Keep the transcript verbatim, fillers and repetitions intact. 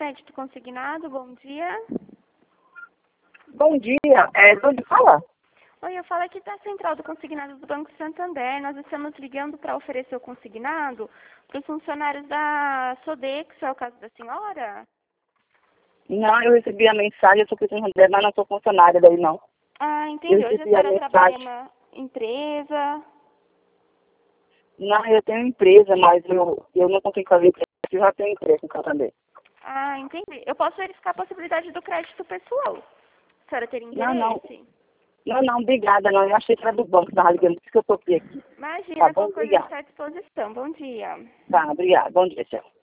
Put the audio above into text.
crédito consignado, bom dia. Bom dia, é, de onde fala? Oi, eu falo aqui da Central do Consignado do Banco Santander. Nós estamos ligando para oferecer o consignado para os funcionários da Sodexo, é o caso da senhora? Não, eu recebi a mensagem, eu sou Cristina Rodrigues, mas não sou funcionária daí não. Ah, Eu entendi. Hoje a recebi a senhora trabalha em mensagem. uma empresa. Não, eu tenho empresa, mas eu, eu não consigo fazer empresa, eu já tenho empresa no Santander. Ah, entendi. Eu posso verificar a possibilidade do crédito pessoal. A senhora teria Não, não. interesse? Não, não, obrigada, não. Eu achei que era do banco, tava ligando, por isso que eu toquei aqui. Tá Imagina, bom? qualquer coisa Obrigada. está à disposição. Bom dia. Tá, obrigada. Bom dia, tchau.